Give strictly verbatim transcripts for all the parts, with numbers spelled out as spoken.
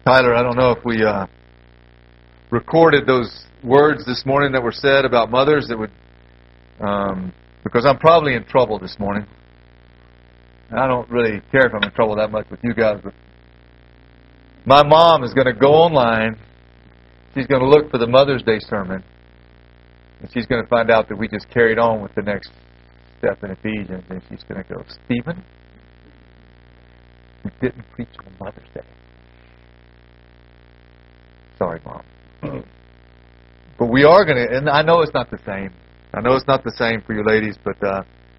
Tyler, I don't know if we uh, recorded those words this morning that were said about mothers that would, um, because I'm probably in trouble this morning. And I don't really care if I'm in trouble that much with you guys, but my mom is going to go online. She's going to look for the Mother's Day sermon, and she's going to find out that we just carried on with the next step in Ephesians, and she's going to go, Stephen, we didn't preach on Mother's Day. Sorry, Mom. But we are going to, and I know it's not the same. I know it's not the same for you ladies, but uh,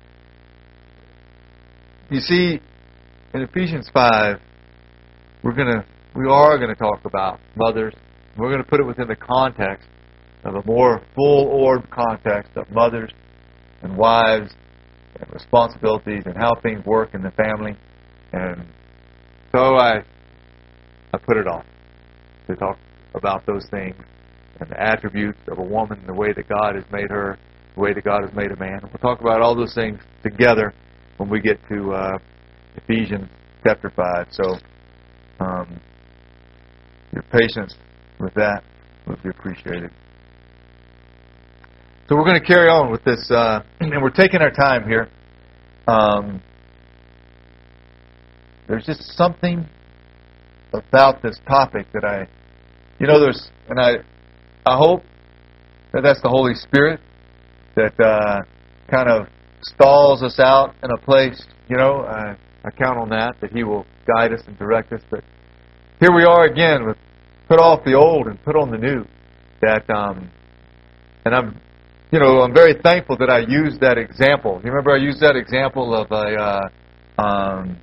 you see, in Ephesians five, we're going to, we are going to talk about mothers. We're going to put it within the context of a more full-orbed context of mothers and wives and responsibilities and how things work in the family. And so I, I put it on to talk about those things and the attributes of a woman, the way that God has made her, the way that God has made a man. We'll talk about all those things together when we get to uh, Ephesians chapter five. So um, your patience with that would be appreciated. So we're going to carry on with this, uh, and we're taking our time here. Um, there's just something about this topic that I, you know, there's, and I, I hope that that's the Holy Spirit that uh, kind of stalls us out in a place. You know, I, I count on that, that He will guide us and direct us. But here we are again with put off the old and put on the new. That, um, and I'm, you know, I'm very thankful that I used that example. You remember I used that example of a uh, um,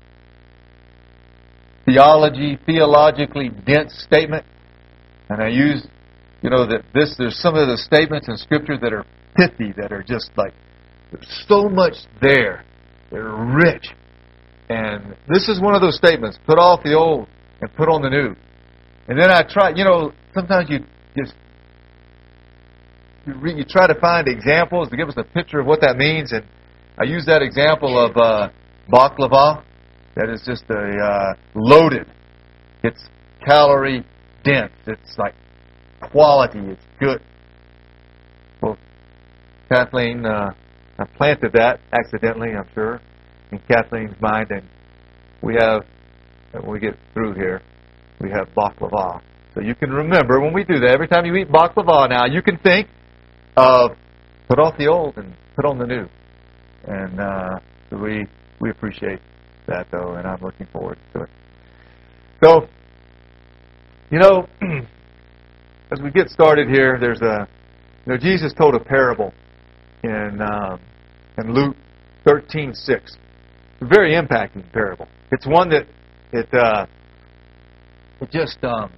theology, theologically dense statement, and I used, you know, that this. There's some of the statements in Scripture that are pithy, that are just like there's so much there. They're rich, and this is one of those statements: put off the old and put on the new. And then I try, you know, sometimes you just you, re, you try to find examples to give us a picture of what that means. And I use that example of uh, baklava. That is just a uh, loaded. It's calorie dense. It's like quality. It's good. Well, Kathleen, uh, I planted that accidentally, I'm sure, in Kathleen's mind. And we have, when we get through here, we have baklava. So you can remember when we do that, every time you eat baklava now, you can think of put off the old and put on the new. And uh, so we we appreciate that, though, and I'm looking forward to it. So, you know, as we get started here, there's a, you know, Jesus told a parable in um, in Luke thirteen six. It's a very impacting parable. It's one that it uh, it just um,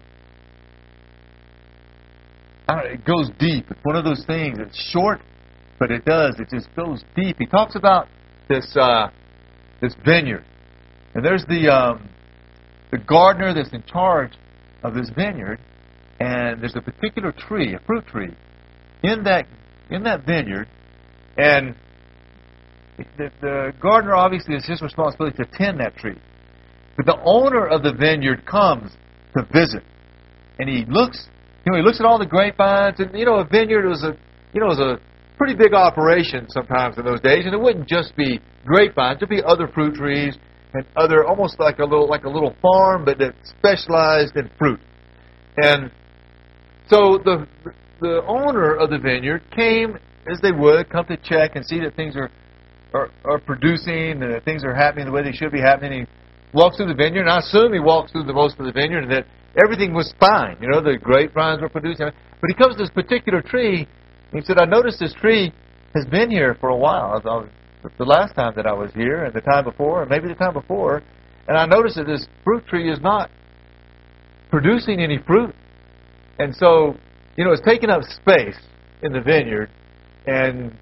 I don't know, it goes deep. It's one of those things. It's short, but it does. It just goes deep. He talks about this uh, this vineyard. And there's the um, the gardener that's in charge of this vineyard, and there's a particular tree, a fruit tree, in that in that vineyard, and the, the gardener obviously is his responsibility to tend that tree. But the owner of the vineyard comes to visit, and he looks, you know, he looks at all the grapevines, and you know, a vineyard was a, you know, was a pretty big operation sometimes in those days, and it wouldn't just be grapevines; it'd be other fruit trees. And other, almost like a little, like a little farm, but that specialized in fruit. And so the the owner of the vineyard came, as they would, come to check and see that things are are, are producing, and that things are happening the way they should be happening. He walks through the vineyard, and I assume he walks through the most of the vineyard, and that everything was fine. You know, the grapevines were producing. But he comes to this particular tree, and he said, "I noticed this tree has been here for a while. I was, the last time that I was here, and the time before, and maybe the time before, and I noticed that this fruit tree is not producing any fruit. And so, you know, it's taking up space in the vineyard, and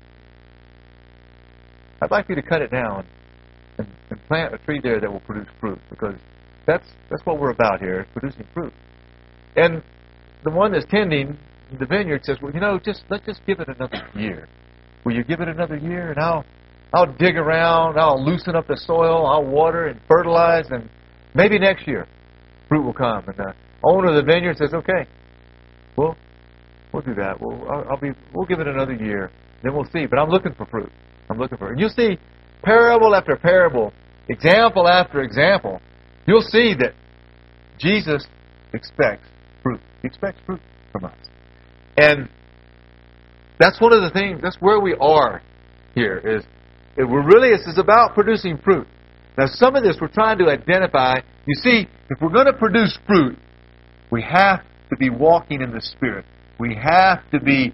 I'd like you to cut it down and, and plant a tree there that will produce fruit, because that's that's what we're about here, is producing fruit." And the one that's tending the vineyard says, "Well, you know, just let's just give it another year. Will you give it another year, and I'll I'll dig around, I'll loosen up the soil, I'll water and fertilize, and maybe next year fruit will come. And the owner of the vineyard says, okay, well, we'll do that. We'll, I'll, I'll be, we'll give it another year. Then we'll see. But I'm looking for fruit. I'm looking for it. And you'll see parable after parable, example after example. You'll see that Jesus expects fruit. He expects fruit from us. And that's one of the things, that's where we are here, is it, we're really, this is about producing fruit. Now, some of this we're trying to identify. You see, if we're going to produce fruit, we have to be walking in the Spirit. We have to be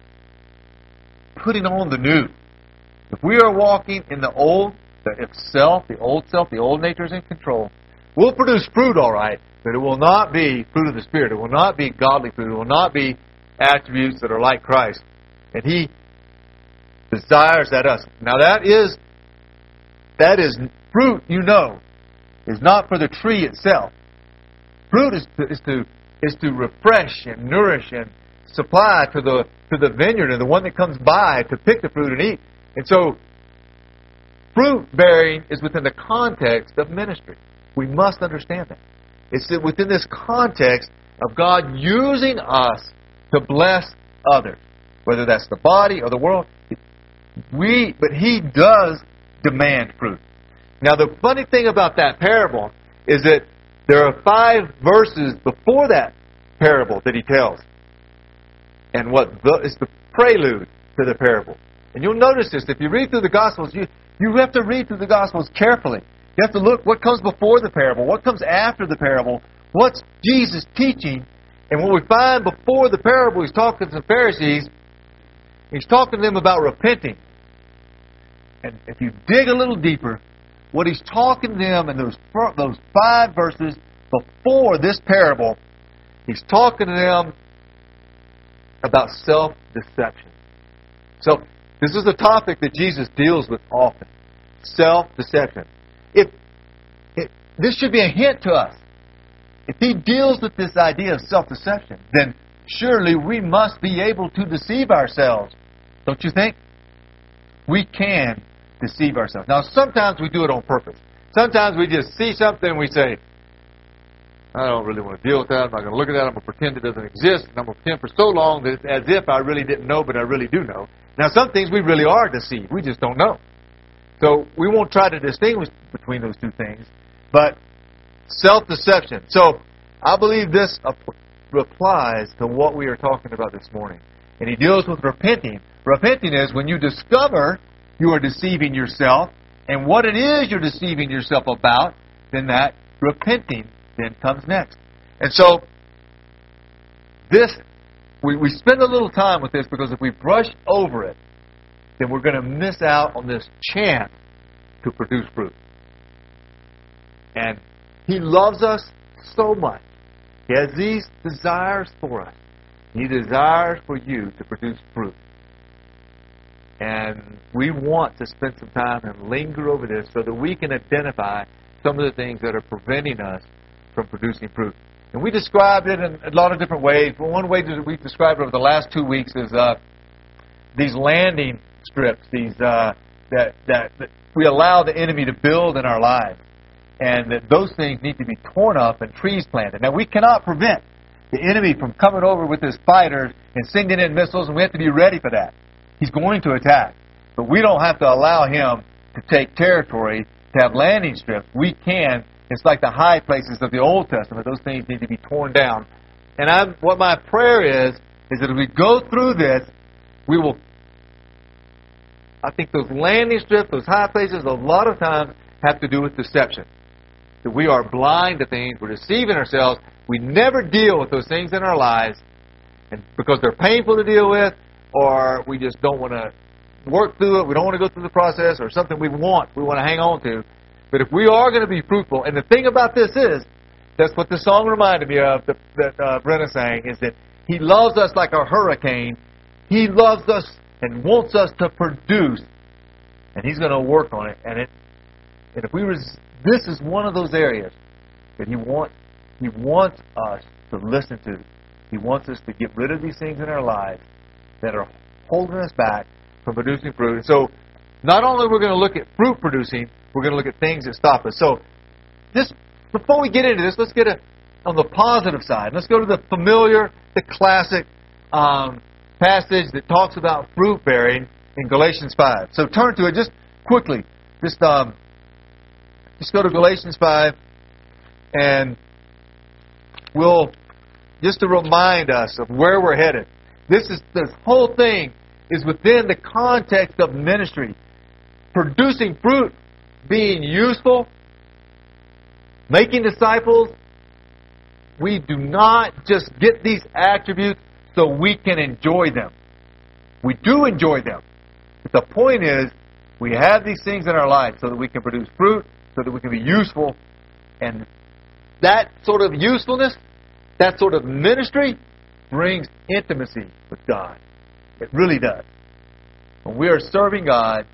putting on the new. If we are walking in the old, the self, the old self, the old nature is in control, we'll produce fruit, all right, but it will not be fruit of the Spirit. It will not be godly fruit. It will not be attributes that are like Christ. And He desires that us. Now that is, that is fruit, you know, is not for the tree itself. Fruit is to, is to, is to refresh and nourish and supply to the, to the vineyard and the one that comes by to pick the fruit and eat. And so, fruit bearing is within the context of ministry. We must understand that. It's within this context of God using us to bless others, whether that's the body or the world. We, but He does demand fruit. Now, the funny thing about that parable is that there are five verses before that parable that He tells, and what the, is the prelude to the parable. And you'll notice this if you read through the Gospels. You you have to read through the Gospels carefully. You have to look what comes before the parable, what comes after the parable, what's Jesus teaching. And what we find before the parable, He's talking to the Pharisees. He's talking to them about repenting. And if you dig a little deeper, what He's talking to them in those those five verses before this parable, He's talking to them about self-deception. So, this is a topic that Jesus deals with often. Self-deception. If, if this should be a hint to us. If He deals with this idea of self-deception, then surely we must be able to deceive ourselves. Don't you think? We can deceive ourselves. Now, sometimes we do it on purpose. Sometimes we just see something and we say, I don't really want to deal with that. I'm not going to look at that. I'm going to pretend it doesn't exist. And I'm going to pretend for so long that it's as if I really didn't know, but I really do know. Now, some things we really are deceived. We just don't know. So we won't try to distinguish between those two things. But self-deception. So I believe this applies to what we are talking about this morning. And he deals with repenting. Repenting is when you discover you are deceiving yourself, and what it is you're deceiving yourself about, then that repenting then comes next. And so this, we, we spend a little time with this because if we brush over it, then we're going to miss out on this chance to produce fruit. And He loves us so much. He has these desires for us. He desires for you to produce fruit. And we want to spend some time and linger over this so that we can identify some of the things that are preventing us from producing fruit. And we described it in a lot of different ways. But one way that we've described it over the last two weeks is uh, these landing strips, these uh, that, that that we allow the enemy to build in our lives. And that those things need to be torn up and trees planted. Now, we cannot prevent the enemy from coming over with his fighters and sending in missiles, and we have to be ready for that. He's going to attack. But we don't have to allow him to take territory, to have landing strips. We can. It's like the high places of the Old Testament. Those things need to be torn down. And I'm, what my prayer is, is that as we go through this, we will, I think those landing strips, those high places, a lot of times have to do with deception. That we are blind to things, we're deceiving ourselves, we never deal with those things in our lives, and because they're painful to deal with, or we just don't want to work through it, we don't want to go through the process, or something we want, we want to hang on to. But if we are going to be fruitful, and the thing about this is, that's what the song reminded me of, that, that uh, Brenna sang, is that He loves us like a hurricane. He loves us and wants us to produce, and He's going to work on it. And it, and if we res- this is one of those areas that He wants He wants us to listen to. He wants us to get rid of these things in our lives that are holding us back from producing fruit. And so, not only are we going to look at fruit producing, we're going to look at things that stop us. So, this before we get into this, let's get a on the positive side. Let's go to the familiar, the classic um, passage that talks about fruit bearing in Galatians five. So turn to it just quickly. Just um, just go to Galatians five, and we'll just to remind us of where we're headed. This is this whole thing is within the context of ministry, producing fruit, being useful, making disciples. We do not just get these attributes so we can enjoy them. We do enjoy them. But the point is, we have these things in our life so that we can produce fruit, so that we can be useful. And that sort of usefulness, that sort of ministry, brings intimacy with God. It really does. When we are serving God,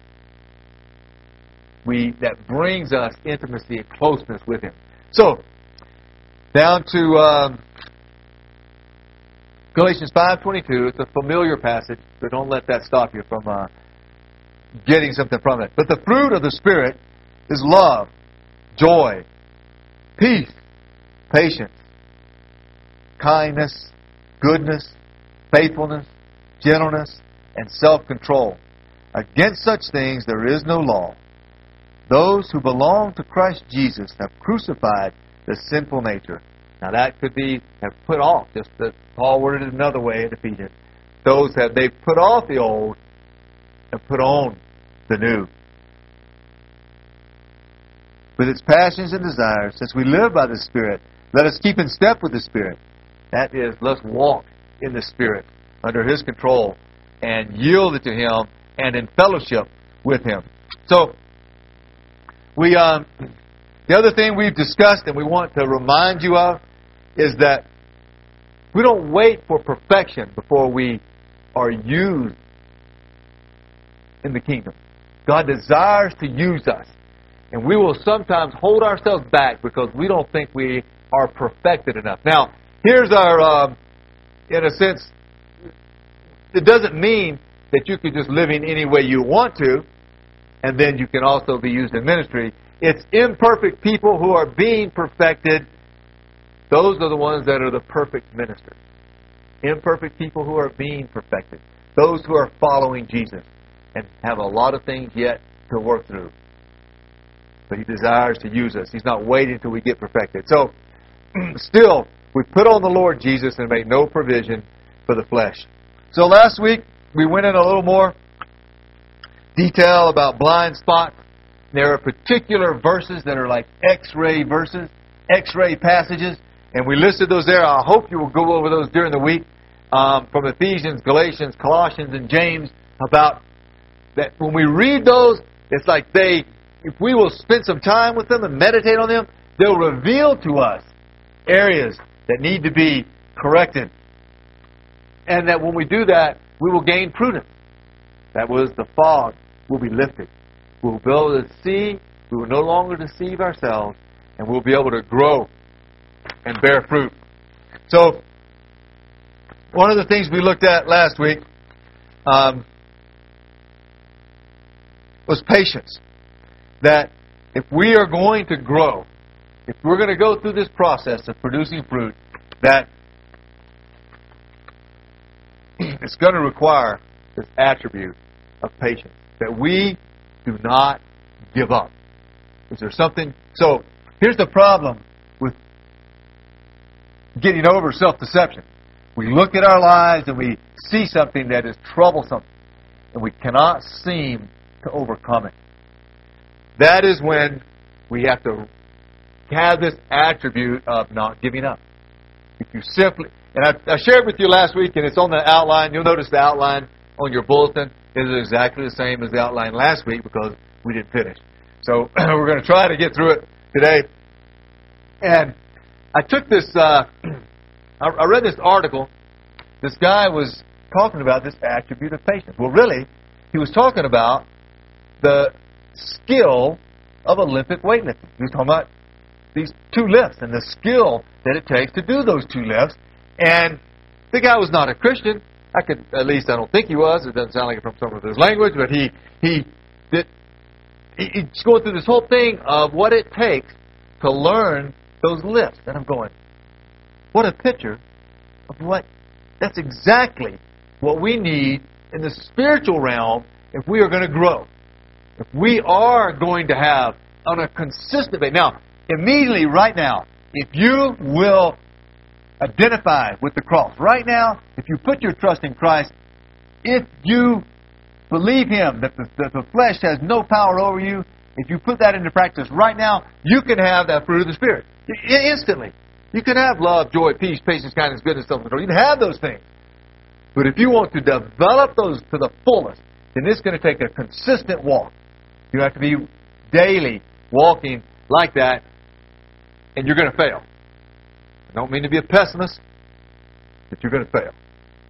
we that brings us intimacy and closeness with Him. So, down to um, Galatians five twenty-two. It's a familiar passage, so don't let that stop you from uh, getting something from it. But the fruit of the Spirit is love, joy, peace, patience, kindness, goodness, faithfulness, gentleness, and self-control. Against such things there is no law. Those who belong to Christ Jesus have crucified the sinful nature. Now that could be have put off, just that Paul worded it another way in Ephesians. Those have they put off the old and put on the new. With its passions and desires, since we live by the Spirit, let us keep in step with the Spirit. That is, let's walk in the Spirit, under His control, and yield it to Him, and in fellowship with Him. So, we um, the other thing we've discussed and we want to remind you of is that we don't wait for perfection before we are used in the kingdom. God desires to use us. And we will sometimes hold ourselves back because we don't think we are perfected enough. Now, here's our, um, in a sense, it doesn't mean that you can just live in any way you want to, and then you can also be used in ministry. It's imperfect people who are being perfected. Those are the ones that are the perfect ministers. Imperfect people who are being perfected. Those who are following Jesus and have a lot of things yet to work through. But He desires to use us. He's not waiting until we get perfected. So, still, we put on the Lord Jesus and make no provision for the flesh. So last week, we went in a little more detail about blind spots. There are particular verses that are like X-ray verses, X-ray passages, and we listed those there. I hope you will go over those during the week um, from Ephesians, Galatians, Colossians, and James about that. When we read those, it's like they, if we will spend some time with them and meditate on them, they'll reveal to us areas that need to be corrected. And that when we do that, we will gain prudence. That was the fog will be lifted. We'll be able to see, we will no longer deceive ourselves, and we'll be able to grow and bear fruit. So, one of the things we looked at last week um, was patience. That if we are going to grow, if we're going to go through this process of producing fruit, that it's going to require this attribute of patience. That we do not give up. Is there something? So, here's the problem with getting over self-deception. We look at our lives and we see something that is troublesome, and we cannot seem to overcome it. That is when we have to have this attribute of not giving up. If you simply, and I, I shared with you last week, and it's on the outline. You'll notice the outline on your bulletin is exactly the same as the outline last week because we didn't finish. So we're going to try to get through it today. And I took this, uh, I read this article. This guy was talking about this attribute of patience. Well, really, he was talking about the skill of Olympic weightlifting. He was talking about these two lifts and the skill that it takes to do those two lifts. And the guy was not a Christian. I could, at least I don't think he was. It doesn't sound like it from some of his language, but he he did. He, he's going through this whole thing of what it takes to learn those lifts. And I'm going, What a picture of what, that's exactly what we need in the spiritual realm if we are going to grow. If we are going to have on a consistent basis. Now, immediately right now, if you will identify with the cross, right now, if you put your trust in Christ, if you believe Him, that the, that the flesh has no power over you, if you put that into practice right now, you can have that fruit of the Spirit. I- instantly. You can have love, joy, peace, patience, kindness, goodness, self-control. You can have those things. But if you want to develop those to the fullest, then it's going to take a consistent walk. You have to be daily walking like that, and you're going to fail. I don't mean to be a pessimist, but you're going to fail.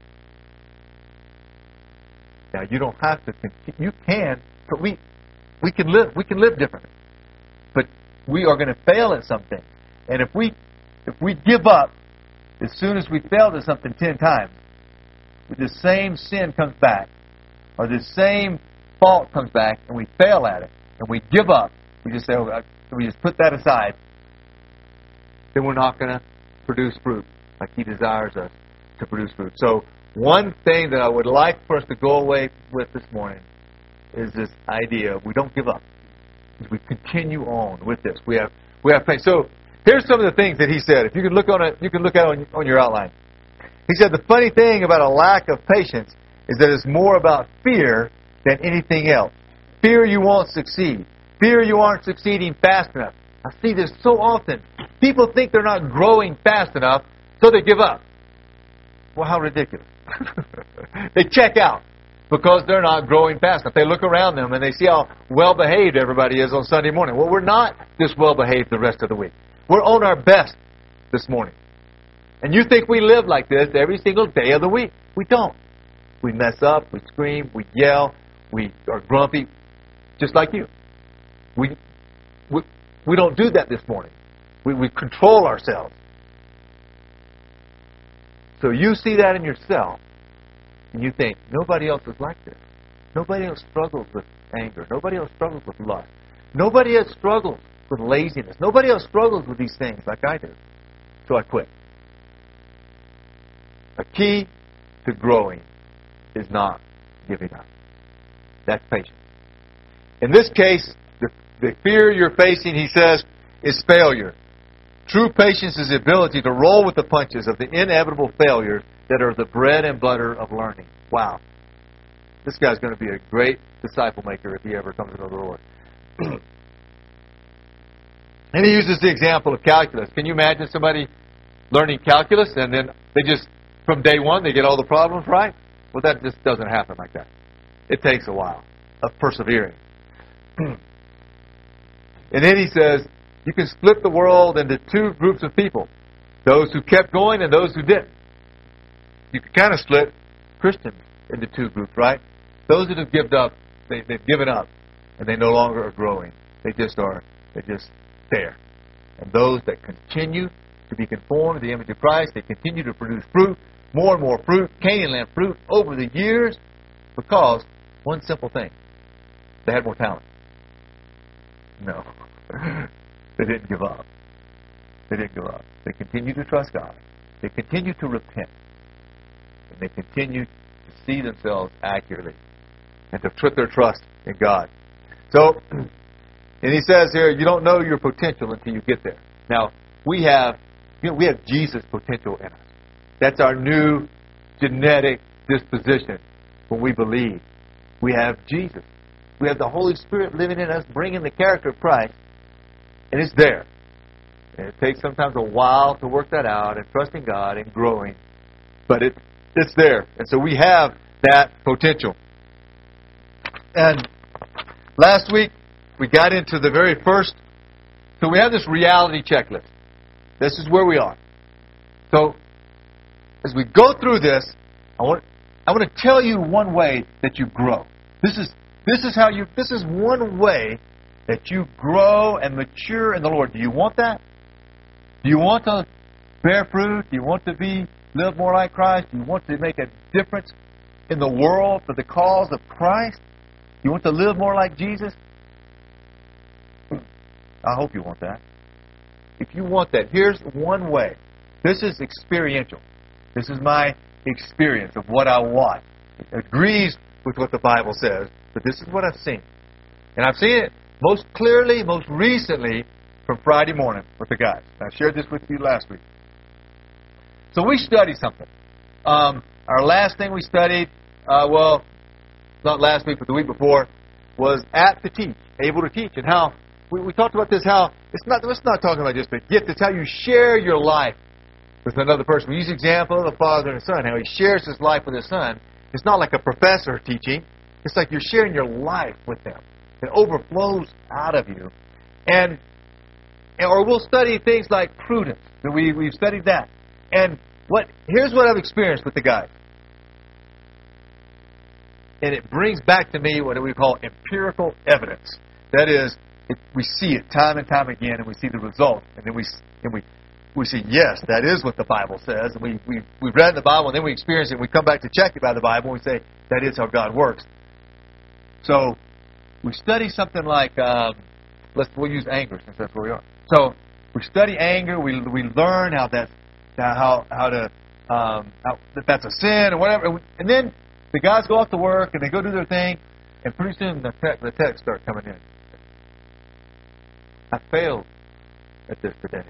Now, you don't have to continue. You can, but we we can live we can live differently. But we are going to fail at something. And if we if we give up as soon as we failed at something ten times, the same sin comes back, or the same fault comes back, and we fail at it, and we give up, we just say, oh, we just put that aside, then we're not going to produce fruit like He desires us to produce fruit. So one thing that I would like for us to go away with this morning is this idea we don't give up. We continue on with this. We have we have faith. So here's some of the things that he said. If you can look on it, you can look at it on, on your outline. He said the funny thing about a lack of patience is that it's more about fear than anything else. Fear you won't succeed. Fear you aren't succeeding fast enough. I see this so often. People think they're not growing fast enough, so they give up. Well, how ridiculous. They check out because they're not growing fast enough. They look around them and they see how well-behaved everybody is on Sunday morning. Well, we're not this well-behaved the rest of the week. We're on our best this morning. And you think we live like this every single day of the week. We don't. We mess up, we scream, we yell, we are grumpy, just like you. We we, we don't do that this morning. We, we control ourselves. So you see that in yourself, and you think, nobody else is like this. Nobody else struggles with anger. Nobody else struggles with lust. Nobody else struggles with laziness. Nobody else struggles with these things like I do. So I quit. A key to growing is not giving up. That's patience. In this case, the, the fear you're facing, he says, is failure. True patience is the ability to roll with the punches of the inevitable failures that are the bread and butter of learning. Wow. This guy's going to be a great disciple maker if he ever comes to know the Lord. And he uses the example of calculus. Can you imagine somebody learning calculus and then they just, from day one, they get all the problems right? Well, that just doesn't happen like that. It takes a while of persevering. And then he says, you can split the world into two groups of people. Those who kept going and those who didn't. You can kind of split Christians into two groups, right? Those that have given up, they, they've given up, and they no longer are growing. They just are, they're just there. And those that continue to be conformed to the image of Christ, they continue to produce fruit, more and more fruit, Canaan land fruit, over the years, because one simple thing. They had more talent. No. They didn't give up. They didn't give up. They continued to trust God. They continued to repent. And they continued to see themselves accurately and to put their trust in God. So, and he says here, you don't know your potential until you get there. Now, we have, you know, we have Jesus' potential in us. That's our new genetic disposition when we believe. We have Jesus. We have the Holy Spirit living in us, bringing the character of Christ, and it's there. And it takes sometimes a while to work that out and trusting God and growing, but it it's there. And so we have that potential. And last week, we got into the very first, so we have this reality checklist. This is where we are. So, as we go through this, I want I want to tell you one way that you grow. This is this is how you this is one way that you grow and mature in the Lord. Do you want that? Do you want to bear fruit? Do you want to be live more like Christ? Do you want to make a difference in the world for the cause of Christ? Do you want to live more like Jesus? I hope you want that. If you want that, here's one way This is experiential. This is my experience of what I watch. It agrees with what the Bible says, but this is what I've seen. And I've seen it most clearly, most recently, from Friday morning with the guys. I shared this with you last week. So we studied something. Um, our last thing we studied, uh, well, not last week, but the week before, was apt to teach, able to teach, and how we, we talked about this. How it's not it's not talking about just a gift. It's how you share your life with another person. We use the example of the father and son, how he shares his life with his son. It's not like a professor teaching. It's like you're sharing your life with them. It overflows out of you, and or we'll study things like prudence. We we've studied that, and what here's what I've experienced with the guys. And it brings back to me what we call empirical evidence. That is, it, we see it time and time again, and we see the result. And then we and we we see, yes, that is what the Bible says. And we, we, we've read in the Bible, and then we experience it, and we come back to check it by the Bible, and we say, that is how God works. So we study something like, um, let's we'll use anger, since that's where we are. So we study anger. We we learn how that's how how to um, how, that that's a sin or whatever, and then the guys go off to work, and they go do their thing, and pretty soon the, te- the texts start coming in. I failed at this today.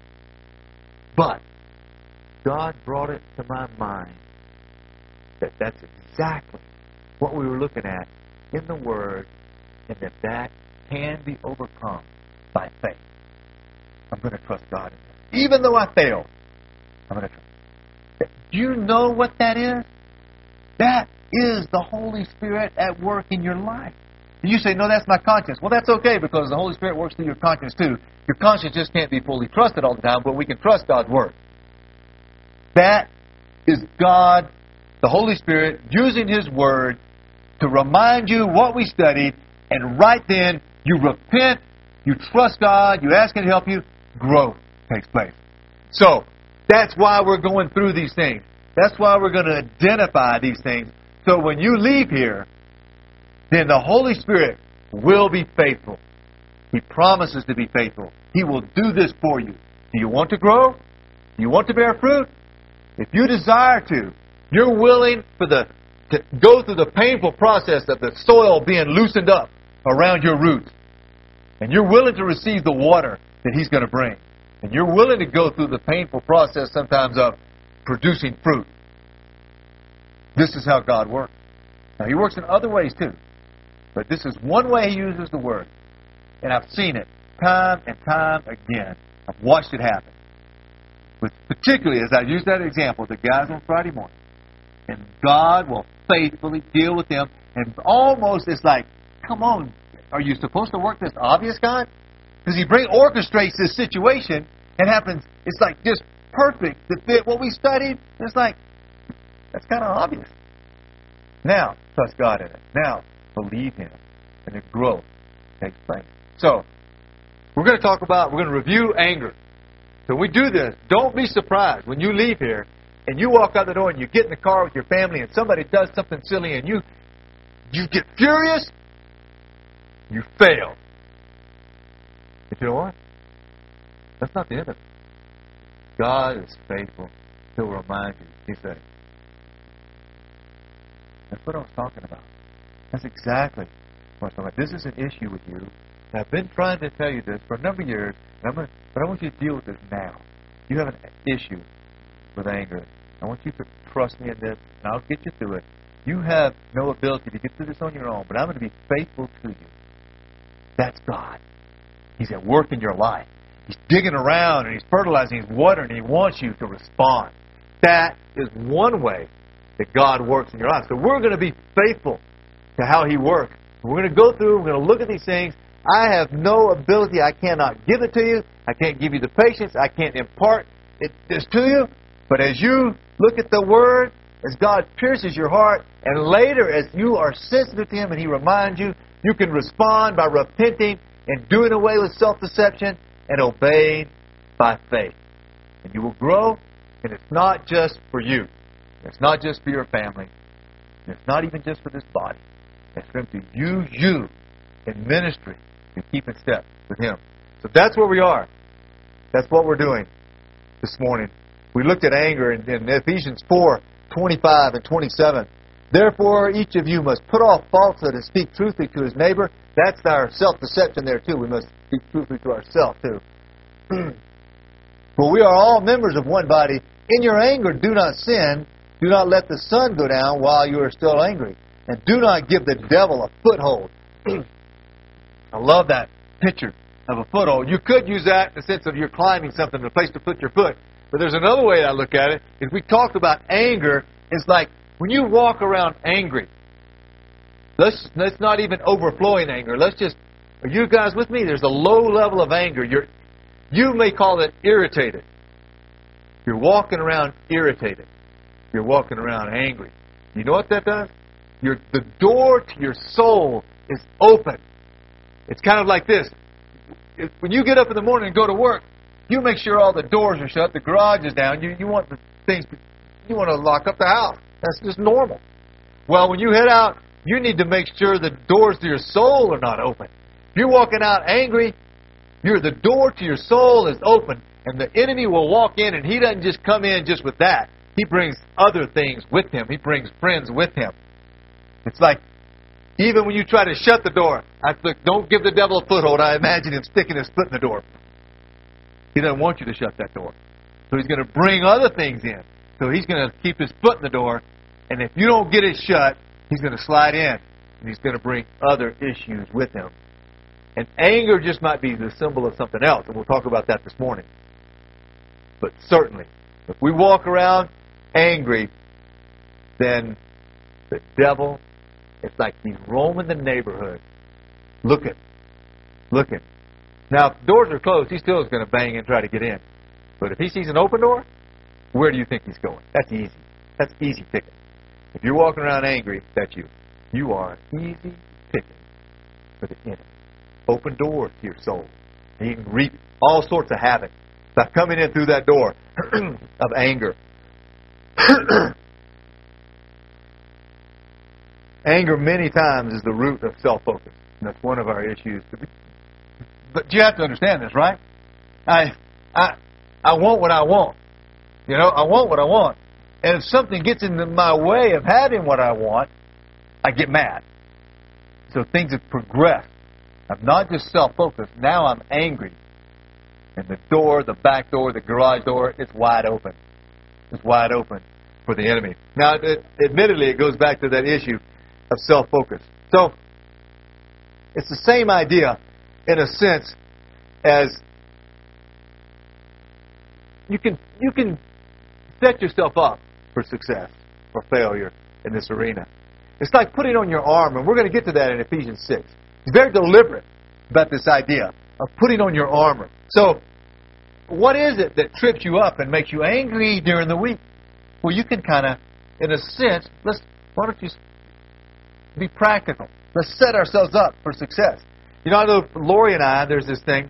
But God brought it to my mind that that's exactly what we were looking at in the Word, and that that can be overcome by faith. I'm going to trust God in that. Even though I failed, I'm going to trust. Do you know what that is? That is the Holy Spirit at work in your life. And you say, no, that's my conscience. Well, that's okay, because the Holy Spirit works through your conscience too. Your conscience just can't be fully trusted all the time, but we can trust God's Word. That is God, the Holy Spirit, using His Word to remind you what we studied, and right then you repent, you trust God, you ask Him to help you, growth takes place. So, that's why we're going through these things. That's why we're going to identify these things. So when you leave here, then the Holy Spirit will be faithful. He promises to be faithful. He will do this for you. Do you want to grow? Do you want to bear fruit? If you desire to, you're willing for the to go through the painful process of the soil being loosened up around your roots. And you're willing to receive the water that He's going to bring. And you're willing to go through the painful process sometimes of producing fruit. This is how God works. Now, He works in other ways too. But this is one way He uses the Word. And I've seen it time and time again. I've watched it happen. With particularly, as I use that example, the guys on Friday morning. And God will faithfully deal with them. And almost it's like, come on, are you supposed to work this obvious, God? Because He bring orchestrates this situation and happens, it's like just perfect to fit what we studied. It's like, that's kind of obvious. Now, trust God in it. Now, believe Him. And the growth takes place. So, we're going to talk about, we're going to review anger. So when we do this, don't be surprised when you leave here and you walk out the door and you get in the car with your family and somebody does something silly and you you get furious, you fail. But you know what? That's not the end of it. God is faithful. He'll remind you. He said, that's what I was talking about. That's exactly what I'm talking about. This is an issue with you. And I've been trying to tell you this for a number of years, and I'm gonna, but I want you to deal with this now. You have an issue with anger. I want you to trust me in this, and I'll get you through it. You have no ability to get through this on your own, but I'm going to be faithful to you. That's God. He's at work in your life. He's digging around, and He's fertilizing, He's watering, and He wants you to respond. That is one way that God works in your life. So we're going to be faithful to how He works. We're going to go through, we're going to look at these things. I have no ability. I cannot give it to you. I can't give you the patience. I can't impart it this to you. But as you look at the Word, as God pierces your heart, and later as you are sensitive to Him and He reminds you, you can respond by repenting and doing away with self-deception and obeying by faith. And you will grow, and it's not just for you. It's not just for your family. It's not even just for this body. It's for Him to use you in ministry to keep in step with Him. So that's where we are. That's what we're doing this morning We looked at anger in, in Ephesians four, twenty-five and twenty-seven. Therefore, each of you must put off falsehood and speak truthfully to his neighbor. That's our self-deception there, too. We must speak truthfully to ourselves, too. For we are all members of one body. In your anger, do not sin. Do not let the sun go down while you are still angry. And do not give the devil a foothold. I love that picture of a foothold. You could use that in the sense of you're climbing something, a place to put your foot. But there's another way I look at it. Is we talked about anger. It's like when you walk around angry. Let's let's not even overflowing anger. Let's just. Are you guys with me? There's a low level of anger. You're you may call it irritated. You're walking around irritated. You're walking around angry. You know what that does? Your the door to your soul is open. It's kind of like this. If, when you get up in the morning and go to work, you make sure all the doors are shut, the garage is down. You you want the things. You want to lock up the house. That's just normal. Well, when you head out, you need to make sure the doors to your soul are not open. If you're walking out angry, you're, the door to your soul is open, and the enemy will walk in, and he doesn't just come in just with that. He brings other things with him. He brings friends with him. It's like, even when you try to shut the door, I think, don't give the devil a foothold. I imagine him sticking his foot in the door. He doesn't want you to shut that door. So he's going to bring other things in. So he's going to keep his foot in the door, and if you don't get it shut, he's going to slide in, and he's going to bring other issues with him. And anger just might be the symbol of something else, and we'll talk about that this morning. But certainly, if we walk around angry, then the devil, it's like he's roaming the neighborhood, looking, looking. Now, if the doors are closed, he still is going to bang and try to get in. But if he sees an open door, where do you think he's going? That's easy. That's easy picking. If you're walking around angry, that's you. You are easy picking for the enemy. Open doors to your soul. And you can reap all sorts of havoc by coming in through that door of anger. Anger many times is the root of self-focus. And that's one of our issues. But you have to understand this, right? I, I, I want what I want. You know, I want what I want. And if something gets in my way of having what I want, I get mad. So things have progressed. I'm not just self-focused. Now I'm angry. And the door, the back door, the garage door, it's wide open. It's wide open for the enemy. Now, it, admittedly, it goes back to that issue of self-focus. So, it's the same idea, in a sense, as you can you can set yourself up for success or failure in this arena. It's like putting on your armor, and we're going to get to that in Ephesians six. He's very deliberate about this idea of putting on your armor. So, what is it that trips you up and makes you angry during the week? Well, you can kind of, in a sense, let's why don't you be practical? Let's set ourselves up for success. You know, I know Lori and I, there's this thing,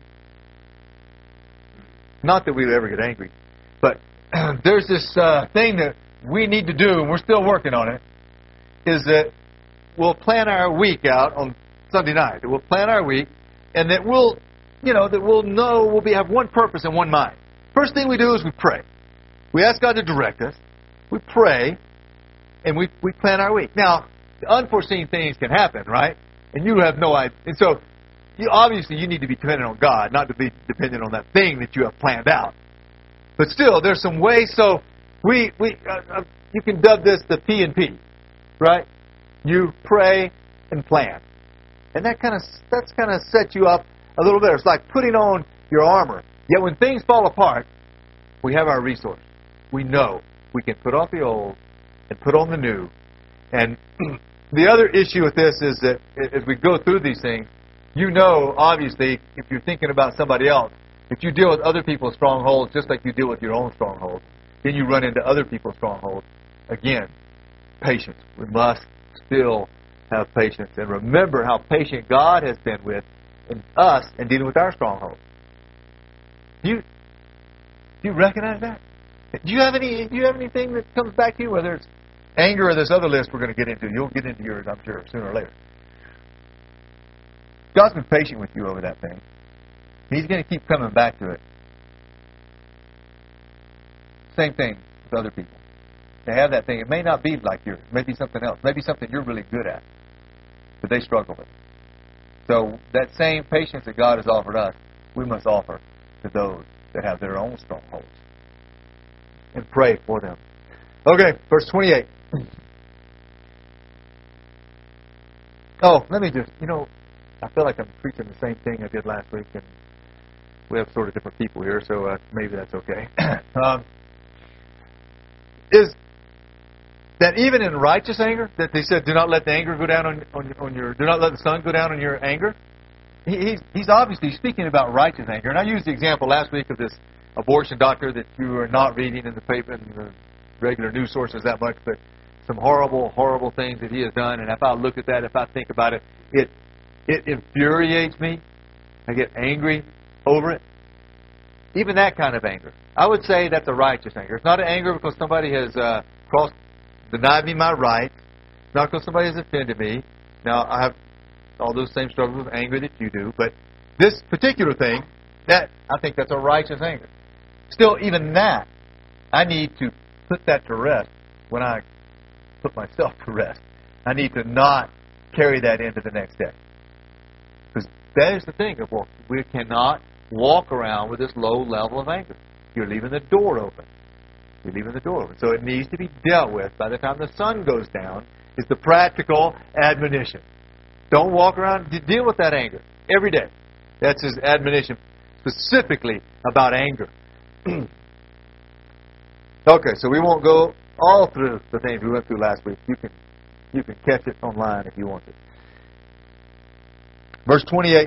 not that we would ever get angry, but there's this uh, thing that we need to do, and we're still working on it, is that we'll plan our week out on Sunday night. We'll plan our week, and that we'll, you know, that we'll know we'll be have one purpose and one mind. First thing we do is we pray. We ask God to direct us. We pray, and we we plan our week. Now, unforeseen things can happen, right? And you have no idea. And so, you, obviously, you need to be dependent on God, not to be dependent on that thing that you have planned out. But still, there's some ways. So, we we uh, uh, you can dub this the P and P, right? You pray and plan, and that kind of that's kind of set you up a little bit. It's like putting on your armor. Yet when things fall apart, we have our resource. We know we can put off the old and put on the new. And the other issue with this is that as we go through these things, you know, obviously, if you're thinking about somebody else, if you deal with other people's strongholds just like you deal with your own strongholds, then you run into other people's strongholds. Again, patience. We must still have patience. And remember how patient God has been with us in dealing with our strongholds. Do you, do you recognize that? Do you have any? Do you have anything that comes back to you, whether it's anger or this other list we're going to get into? You'll get into yours, I'm sure, sooner or later. God's been patient with you over that thing. He's going to keep coming back to it. Same thing with other people. They have that thing. It may not be like yours. It may be something else. Maybe something you're really good at, but they struggle with it. So that same patience that God has offered us, we must offer to those that have their own strongholds. And pray for them. Okay, verse twenty-eight. Oh, let me just, you know, I feel like I'm preaching the same thing I did last week, and we have sort of different people here, so uh, maybe that's okay. um, is that even in righteous anger, that they said, do not let the anger go down on, on, on your, do not let the sun go down on your anger? He, he's, he's obviously speaking about righteous anger. And I used the example last week of this abortion doctor that you are not reading in the paper, in the regular news sources that much, but some horrible, horrible things that he has done. And if I look at that, if I think about it, it it infuriates me. I get angry over it. Even that kind of anger. I would say that's a righteous anger. It's not an anger because somebody has uh, crossed, denied me my rights. It's not because somebody has offended me. Now, I have all those same struggles with anger that you do. But this particular thing, that I think that's a righteous anger. Still, even that, I need to put that to rest when I put myself to rest. I need to not carry that into the next day. Because that is the thing. Well, we cannot walk around with this low level of anger. You're leaving the door open. You're leaving the door open. So it needs to be dealt with by the time the sun goes down. Is the practical admonition. Don't walk around. Deal with that anger every day. That's his admonition specifically about anger. Okay, so we won't go all through the things we went through last week. You can you can catch it online if you want to. Verse twenty-eight.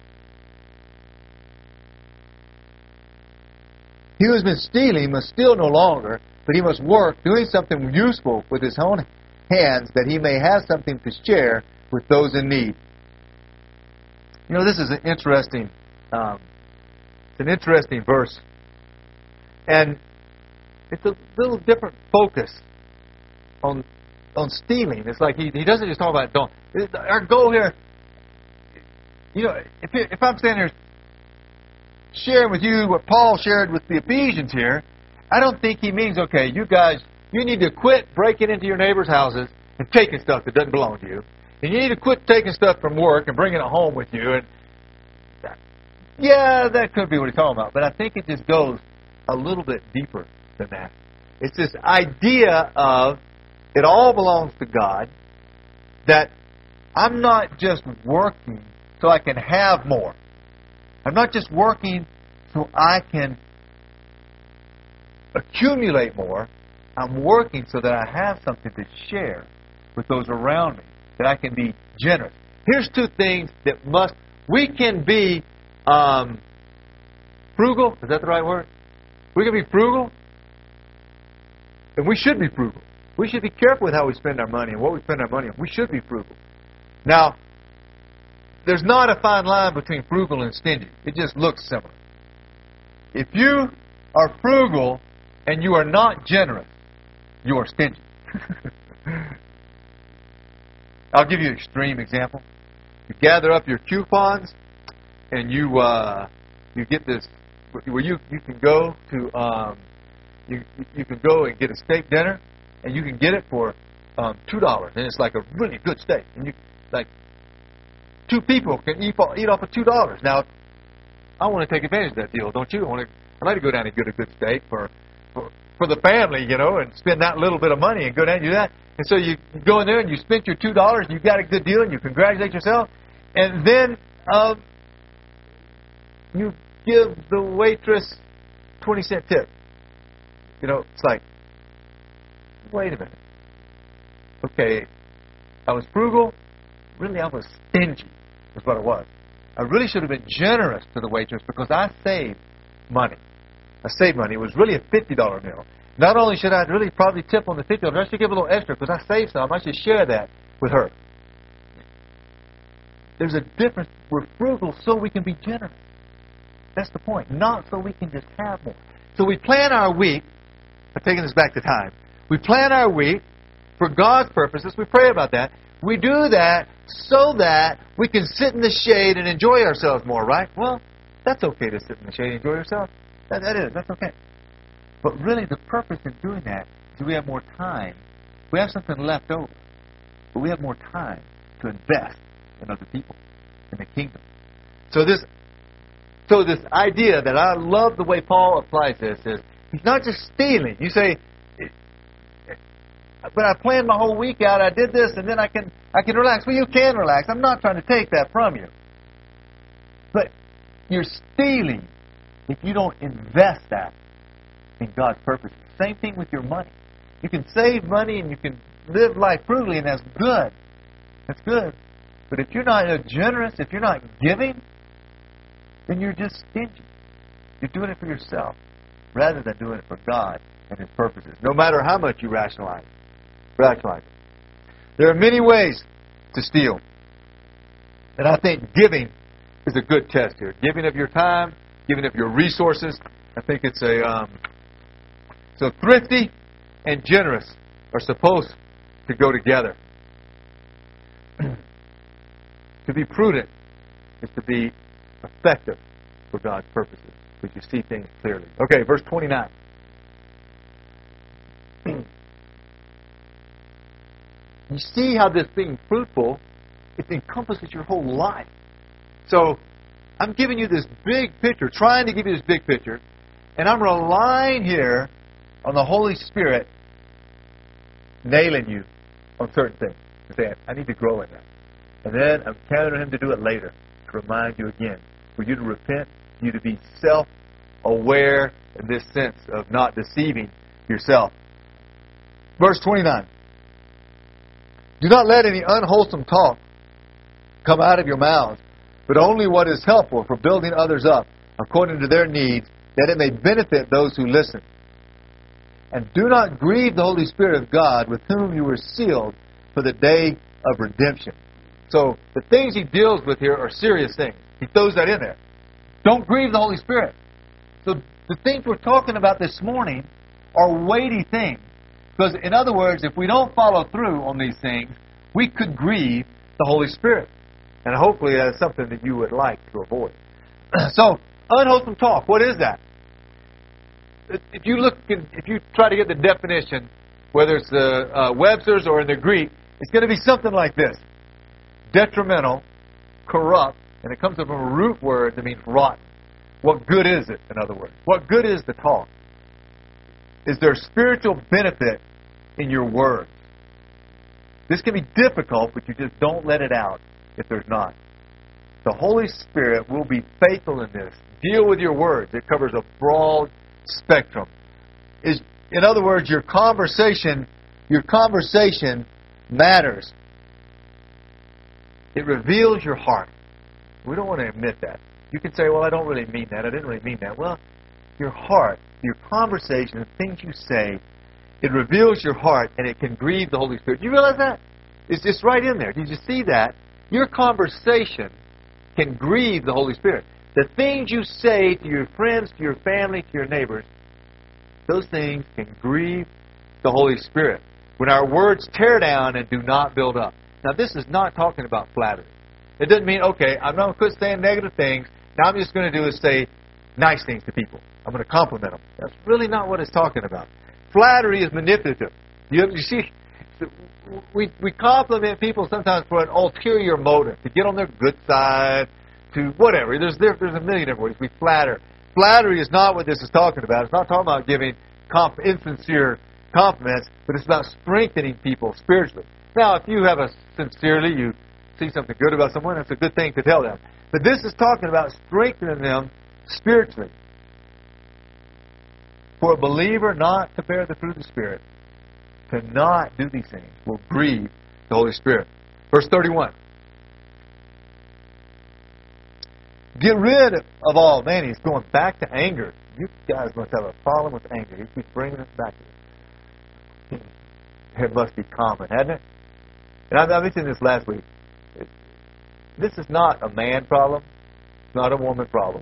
He who has been stealing must steal no longer, but he must work, doing something useful with his own hands, that he may have something to share with those in need. You know, this is an interesting, um, it's an interesting verse, and it's a little different focus on on stealing. It's like he he doesn't just talk about don't. Our goal here, you know, if if I'm standing here sharing with you what Paul shared with the Ephesians here, I don't think he means, okay, you guys, you need to quit breaking into your neighbors' houses and taking stuff that doesn't belong to you. And you need to quit taking stuff from work and bringing it home with you. And yeah, that could be what he's talking about. But I think it just goes a little bit deeper than that. It's this idea of it all belongs to God, that I'm not just working so I can have more. I'm not just working so I can accumulate more. I'm working so that I have something to share with those around me, that I can be generous. Here's two things that must... We can be um, frugal. Is that the right word? We can be frugal. And we should be frugal. We should be careful with how we spend our money and what we spend our money on. We should be frugal. Now, there's not a fine line between frugal and stingy. It just looks similar. If you are frugal and you are not generous, you are stingy. I'll give you an extreme example. You gather up your coupons and you uh, you get this where you you can go to um, you you can go and get a steak dinner, and you can get it for um, two dollars, and it's like a really good steak, and you like. Two people can eat, eat off of two dollars. Now, I want to take advantage of that deal, don't you? I want to. I'd like to go down and get a good steak for, for for the family, you know, and spend that little bit of money and go down and do that. And so you go in there and you spent your two dollars, and you got a good deal, and you congratulate yourself, and then um, you give the waitress twenty cent tip. You know, it's like, wait a minute. Okay, I was frugal. Really, I was stingy. Is what it was. I really should have been generous to the waitress because I saved money. I saved money. It was really a fifty dollar meal. Not only should I really probably tip on the fifty dollars, I should give a little extra because I saved some. I should share that with her. There's a difference. We're frugal so we can be generous. That's the point. Not so we can just have more. So we plan our week. I'm taking this back to time. We plan our week for God's purposes. We pray about that. We do that so that we can sit in the shade and enjoy ourselves more, right? Well, that's okay to sit in the shade and enjoy yourself. That, that is. That's okay. But really the purpose in doing that is we have more time. We have something left over. But we have more time to invest in other people, in the kingdom. So this so this idea that I love the way Paul applies this is he's not just stealing. You say, but I planned my whole week out, I did this, and then I can I can relax. Well, you can relax. I'm not trying to take that from you. But you're stealing if you don't invest that in God's purpose. Same thing with your money. You can save money and you can live life frugally, and that's good. That's good. But if you're not generous, if you're not giving, then you're just stingy. You're doing it for yourself rather than doing it for God and His purposes, no matter how much you rationalize. Rationalize. There are many ways to steal. And I think giving is a good test here. Giving of your time, giving of your resources. I think it's a... Um, so thrifty and generous are supposed to go together. To be prudent is to be effective for God's purposes, but you see things clearly. Okay, verse twenty-nine. You see how this being fruitful, it encompasses your whole life. So, I'm giving you this big picture, trying to give you this big picture, and I'm relying here on the Holy Spirit nailing you on certain things. And saying, I need to grow in that. And then I'm counting on Him to do it later, to remind you again, for you to repent, for you to be self-aware in this sense of not deceiving yourself. Verse twenty-nine. Do not let any unwholesome talk come out of your mouths, but only what is helpful for building others up according to their needs, that it may benefit those who listen. And do not grieve the Holy Spirit of God, with whom you were sealed for the day of redemption. So the things he deals with here are serious things. He throws that in there. Don't grieve the Holy Spirit. So the things we're talking about this morning are weighty things. Because, in other words, if we don't follow through on these things, we could grieve the Holy Spirit. And hopefully that's something that you would like to avoid. So, unwholesome talk, what is that? If you look, if you try to get the definition, whether it's the uh, Webster's or in the Greek, it's going to be something like this: detrimental, corrupt, and it comes from a root word that means rotten. What good is it, in other words? What good is the talk? Is there spiritual benefit in your words? This can be difficult, but you just don't let it out if there's not. The Holy Spirit will be faithful in this. Deal with your words. It covers a broad spectrum. Is, in other words, your conversation, your conversation matters. It reveals your heart. We don't want to admit that. You can say, well, I don't really mean that. I didn't really mean that. Well, your heart, your conversation, the things you say, it reveals your heart, and it can grieve the Holy Spirit. Do you realize that? It's just right in there. Did you see that? Your conversation can grieve the Holy Spirit. The things you say to your friends, to your family, to your neighbors, those things can grieve the Holy Spirit. When our words tear down and do not build up. Now, this is not talking about flattery. It doesn't mean, okay, I'm not going to quit saying negative things. Now I'm just going to do is say nice things to people. I'm going to compliment them. That's really not what it's talking about. Flattery is manipulative. You, you see, we we compliment people sometimes for an ulterior motive, to get on their good side, to whatever. There's there, there's a million different ways. We flatter. Flattery is not what this is talking about. It's not talking about giving comp- insincere compliments, but it's about strengthening people spiritually. Now, if you have a sincerely, you see something good about someone, that's a good thing to tell them. But this is talking about strengthening them spiritually. For a believer not to bear the fruit of the Spirit, to not do these things, will grieve the Holy Spirit. Verse thirty-one. Get rid of all. Man, he's going back to anger. You guys must have a problem with anger. He keeps bringing us back to it. It must be common, hasn't it? And I mentioned this last week. This is not a man problem. It's not a woman problem.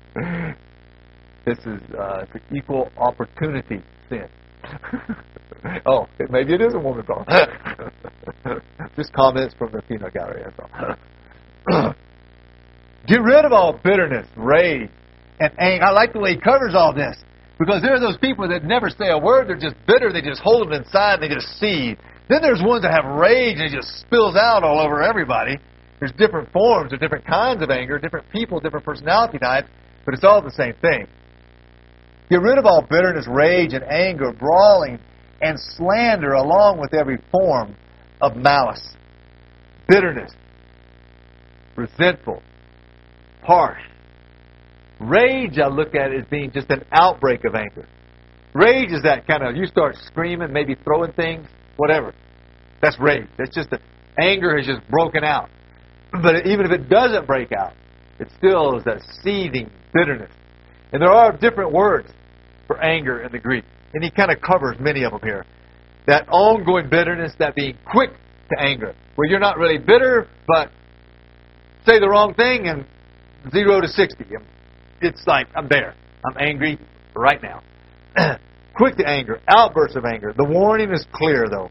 This is uh, it's an equal opportunity sin. Oh, maybe it is a woman problem. Just comments from the peanut gallery, that's all. Get rid of all bitterness, rage, and anger. I like the way he covers all this. Because there are those people that never say a word. They're just bitter. They just hold it inside and they just seethe. Then there's ones that have rage and it just spills out all over everybody. There's different forms, there's different kinds of anger, different people, different personality types, but it's all the same thing. Get rid of all bitterness, rage, and anger, brawling, and slander, along with every form of malice. Bitterness, resentful, harsh. Rage, I look at it as being just an outbreak of anger. Rage is that kind of, you start screaming, maybe throwing things, whatever. That's rage. That's just the anger has just broken out. But even if it doesn't break out, it still is a seething bitterness. And there are different words for anger in the Greek. And he kind of covers many of them here. That ongoing bitterness, that being quick to anger. Where you're not really bitter, but say the wrong thing and zero to sixty. It's like, I'm there. I'm angry right now. Quick to anger. Outbursts of anger. The warning is clear, though.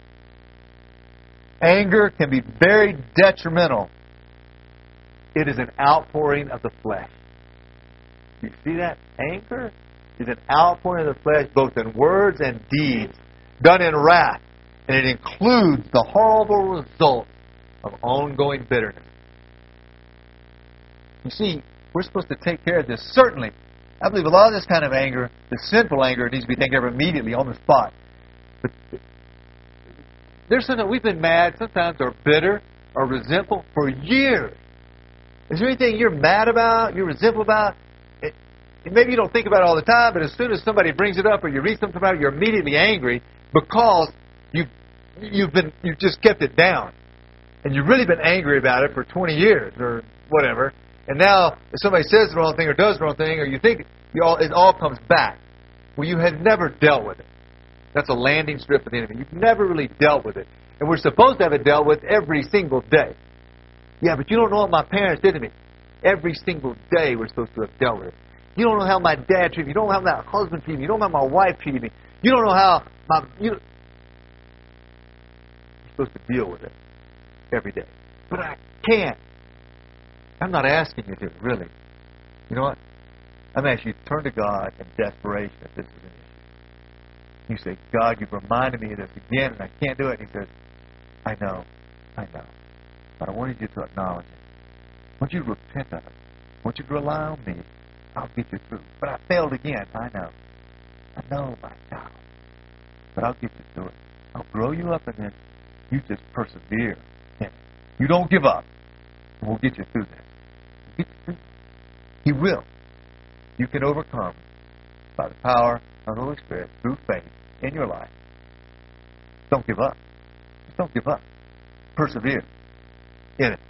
Anger can be very detrimental. It is an outpouring of the flesh. You see that? Anger is an outpouring of the flesh, both in words and deeds, done in wrath. And it includes the horrible result of ongoing bitterness. You see, we're supposed to take care of this. Certainly, I believe a lot of this kind of anger, the sinful anger, needs to be taken care of immediately, on the spot. But there's something, we've been mad sometimes, or bitter, or resentful for years. Is there anything you're mad about, you're resentful about? It, maybe you don't think about it all the time, but as soon as somebody brings it up or you read something about it, you're immediately angry because you've, you've, been, you've just kept it down. And you've really been angry about it for twenty years or whatever. And now, if somebody says the wrong thing or does the wrong thing, or you think you all, it all comes back. Well, you had never dealt with it. That's a landing strip for the enemy. You've never really dealt with it. And we're supposed to have it dealt with every single day. Yeah, but you don't know what my parents did to me. Every single day we're supposed to have dealt with it. You don't know how my dad treated me. You don't know how my husband treated me. You don't know how my wife treated me. You don't know how my... You, you're supposed to deal with it every day. But I can't. I'm not asking you to, really. You know what? I'm asking you to turn to God in desperation if this is an issue. You say, God, you've reminded me of this again, and I can't do it. And He says, I know, I know. But I wanted you to acknowledge it. I want you to repent of it. I want you to rely on me. I'll get you through. But I failed again. I know. I know, my God. But I'll get you through it. I'll grow you up, and then you just persevere. You don't give up. We'll get you through this. We'll get you through this. He will. You can overcome by the power of the Holy Spirit through faith in your life. Don't give up. Just don't give up. Persevere in it.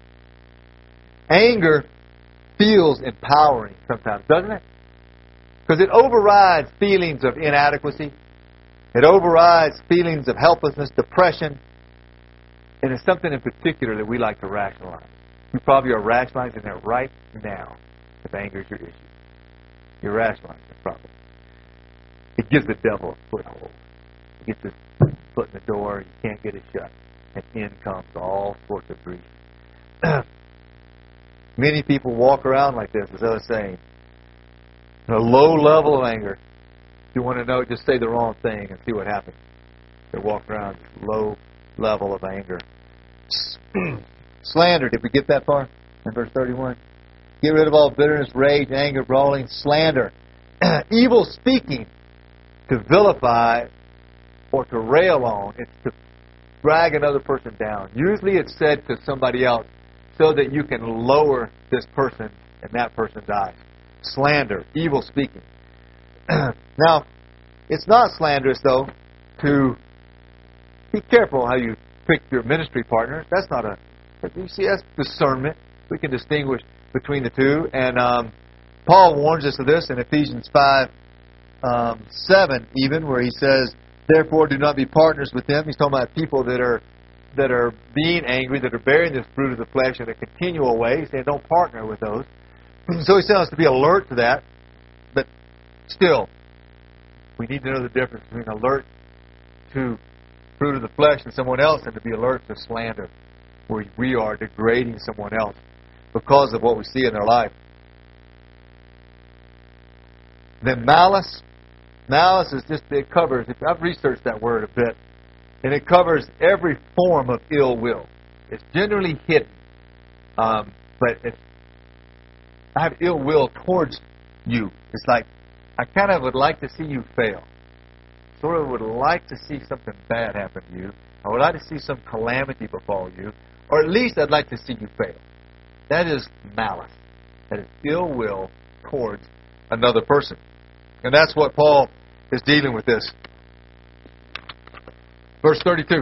Anger feels empowering sometimes, doesn't it? Because it overrides feelings of inadequacy. It overrides feelings of helplessness, depression. And it's something in particular that we like to rationalize. You probably are rationalizing it right now if anger is your issue. You're rationalizing it probably. It gives the devil a foothold. It gets his foot in the door. You can't get it shut. And in comes all sorts of grief. Many people walk around like this, as I was saying. A low level of anger. If you want to know, just say the wrong thing and see what happens. They walk around this low level of anger. Slander, did we get that far? In verse thirty-one. Get rid of all bitterness, rage, anger, brawling, slander. Evil speaking, to vilify or to rail on. It's to drag another person down. Usually it's said to somebody else so that you can lower this person in that person's eyes. Slander, evil speaking. Now, it's not slanderous, though, to be careful how you pick your ministry partners. That's not a... You see, that's discernment. We can distinguish between the two. And um, Paul warns us of this in Ephesians five, um, seven even, where he says, therefore do not be partners with them. He's talking about people that are that are being angry, that are bearing this fruit of the flesh in a continual way. He's saying don't partner with those. So he's telling us to be alert to that. But still, we need to know the difference between alert to fruit of the flesh in someone else and to be alert to slander, where we are degrading someone else because of what we see in their life. Then malice, Malice is just, it covers, I've researched that word a bit, and it covers every form of ill will. It's generally hidden. Um, but it's, I have ill will towards you. It's like, I kind of would like to see you fail. Sort of would like to see something bad happen to you. I would like to see some calamity befall you. Or at least I'd like to see you fail. That is malice. That is ill will towards another person. And that's what Paul is dealing with this. Verse thirty-two.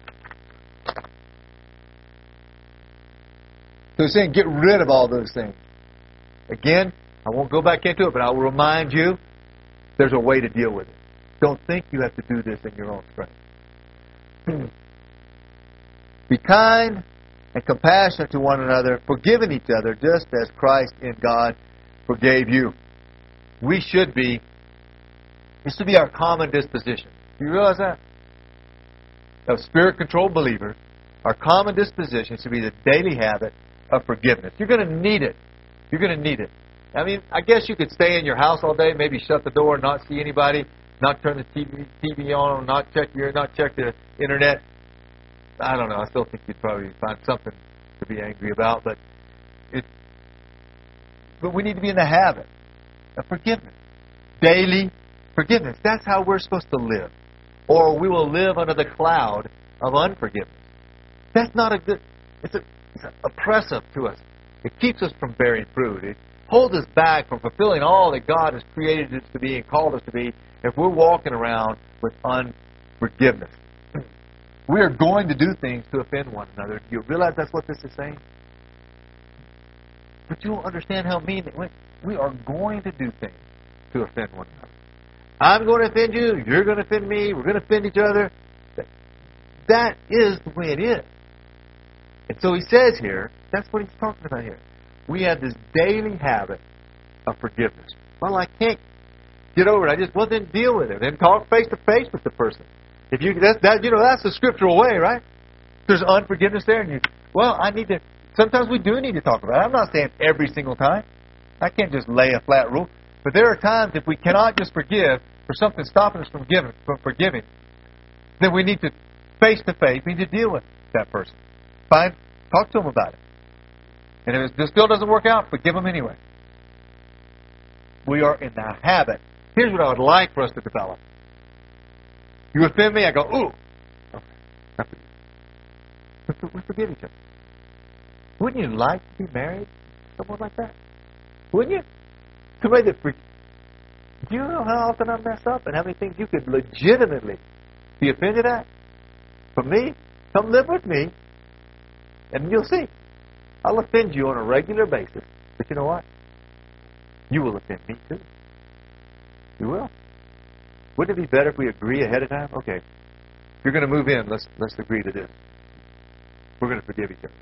So he's saying, get rid of all those things. Again, I won't go back into it, but I will remind you, there's a way to deal with it. Don't think you have to do this in your own strength. Be kind and compassionate to one another, forgiving each other, just as Christ in God forgave you. We should be, this should be our common disposition. Do you realize that? Of Spirit-controlled believers, our common disposition should be the daily habit of forgiveness. You're going to need it. You're going to need it. I mean, I guess you could stay in your house all day, maybe shut the door, not see anybody, not turn the T V, T V on, not check your, not check the internet. I don't know. I still think you'd probably find something to be angry about, but it. But we need to be in the habit of forgiveness, daily forgiveness. That's how we're supposed to live, or we will live under the cloud of unforgiveness. That's not a good. It's a. It's oppressive to us. It keeps us from bearing fruit. It holds us back from fulfilling all that God has created us to be and called us to be if we're walking around with unforgiveness. We are going to do things to offend one another. Do you realize that's what this is saying? But you don't understand how mean it went. We are going to do things to offend one another. I'm going to offend you. You're going to offend me. We're going to offend each other. That is the way it is. And so he says here, that's what he's talking about here. We have this daily habit of forgiveness. Well, I can't get over it. I just, well, then deal with it. Then talk face to face with the person. If you, that's, that, you know, that's the scriptural way, right? There's unforgiveness there, and you, well, I need to, sometimes we do need to talk about it. I'm not saying every single time. I can't just lay a flat rule. But there are times if we cannot just forgive for something stopping us from giving, from forgiving, then we need to face to face, we need to deal with that person. Fine, talk to them about it. And if it still doesn't work out, forgive them anyway. We are in the habit. Here's what I would like for us to develop. You offend me, I go, ooh. Okay. We forgive each other. Wouldn't you like to be married to someone like that? Wouldn't you? Somebody that forgives. Do you know how often I mess up and how many things you could legitimately be offended at? For me, come live with me. And you'll see. I'll offend you on a regular basis. But you know what? You will offend me too. You will. Wouldn't it be better if we agree ahead of time? Okay. If you're going to move in, let's let's agree to this. We're going to forgive each other.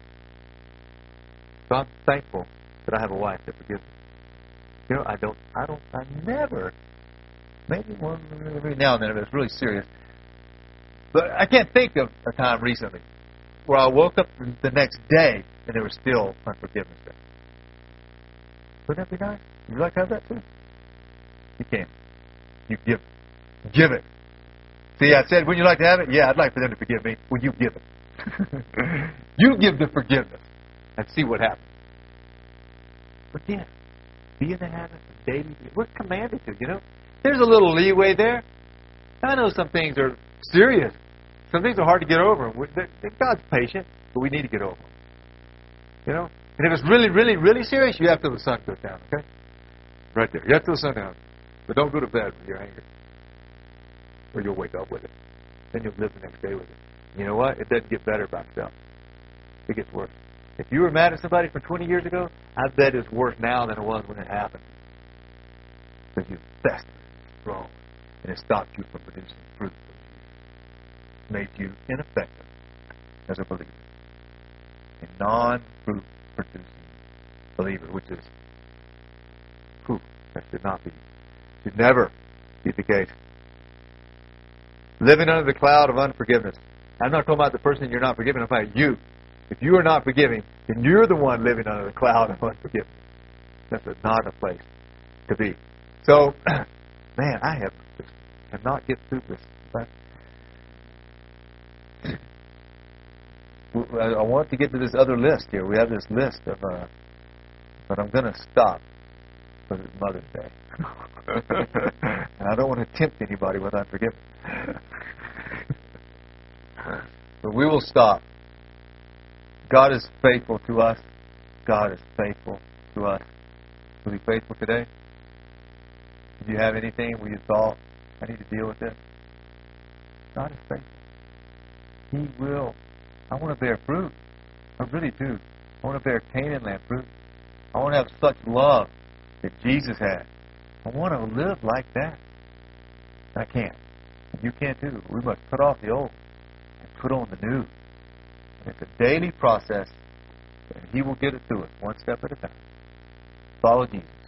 So I'm thankful that I have a wife that forgives me. You know, I don't, I don't, I never, maybe one every now and then if it's really serious. But I can't think of a time recently where I woke up the next day and there was still unforgiveness there. Wouldn't that be nice? Would you like to have that too? You can. You give it. Give it. See, I said, wouldn't you like to have it? Yeah, I'd like for them to forgive me. Well, you give it. You give the forgiveness and see what happens. But yeah, be in the habit of daily. We're commanded to, you know. There's a little leeway there. I know some things are serious. Some things are hard to get over. God's patient, but we need to get over them. You know? And if it's really, really, really serious, you have to let the sun go down, okay? Right there. You have to let the sun down. But don't go to bed when you're angry. Or you'll wake up with it. Then you'll live the next day with it. You know what? It doesn't get better by itself. It gets worse. If you were mad at somebody from twenty years ago, I bet it's worse now than it was when it happened. Because you festered and strong, and it stopped you from producing fruit. It made you ineffective as a believer. A non-fruit producing believer, which is proof that should not be, should never be the case. Living under the cloud of unforgiveness. I'm not talking about the person you're not forgiving. I'm talking about you. If you are not forgiving, then you're the one living under the cloud of unforgiveness. That's not a place to be. So, man, I have just cannot get through this. I want to get to this other list here. We have this list of, uh, but I'm going to stop because it's Mother's Day. And I don't want to tempt anybody with unforgiveness. But we will stop. God is faithful to us. God is faithful to us. Will He be faithful today? Do you have anything where you thought, I need to deal with this? God is faithful. He will. I want to bear fruit. I really do. I want to bear Canaan land fruit. I want to have such love that Jesus had. I want to live like that. I can't. You can't too. We must put off the old and put on the new. And it's a daily process, and He will get it through us one step at a time. Follow Jesus.